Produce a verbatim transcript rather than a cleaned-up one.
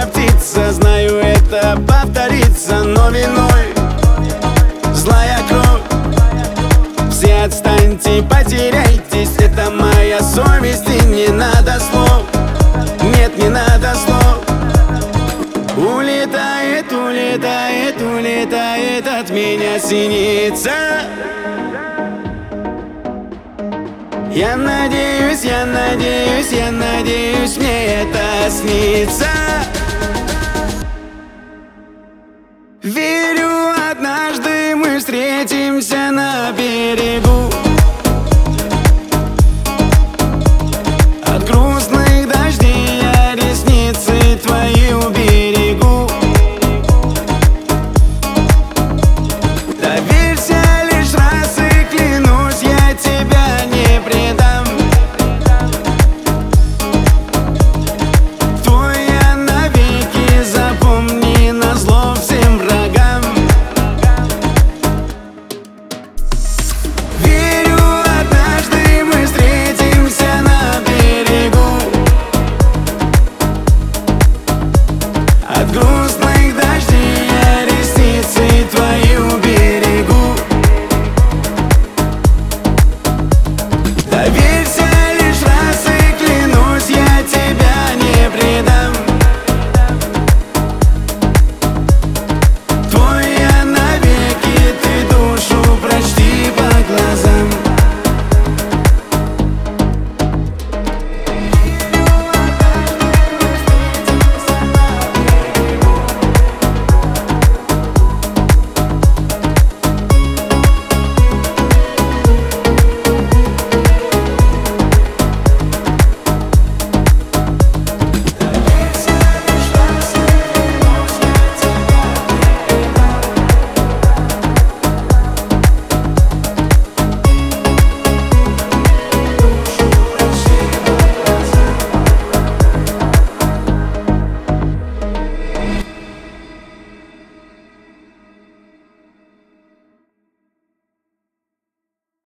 птица. Знаю, это повторится, но виной злая кровь. Все отстаньте, потеряйтесь, это моя совесть. И не надо слов, нет, не надо слов. Улетает, улетает, улетает от меня синица. Я надеюсь, я надеюсь, я надеюсь, мне это снится. Верю, однажды мы встретимся на берегу.